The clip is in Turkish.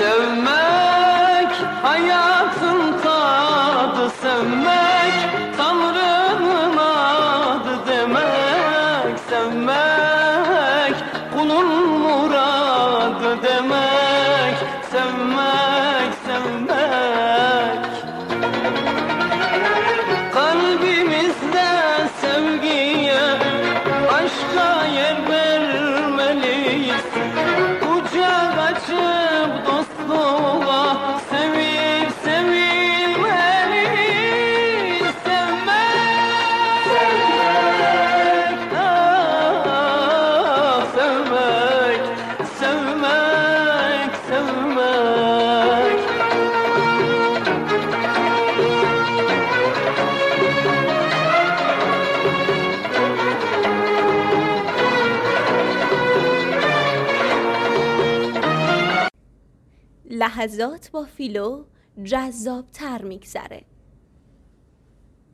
Sevmek hayatın tadı, sevmek Tanrı'nın adı demek. Sevmek kulun muradı demek. Sevmek, sevmek. Kalbimizde sevgiye, aşka yer vermeliyiz. Kucak açıp dostluğa, sevip sevilmeliyiz. Sevmek, sevmek, ah, sevmek, sevmek, sevmek. لحظات با فیلو جذاب‌تر میگذره.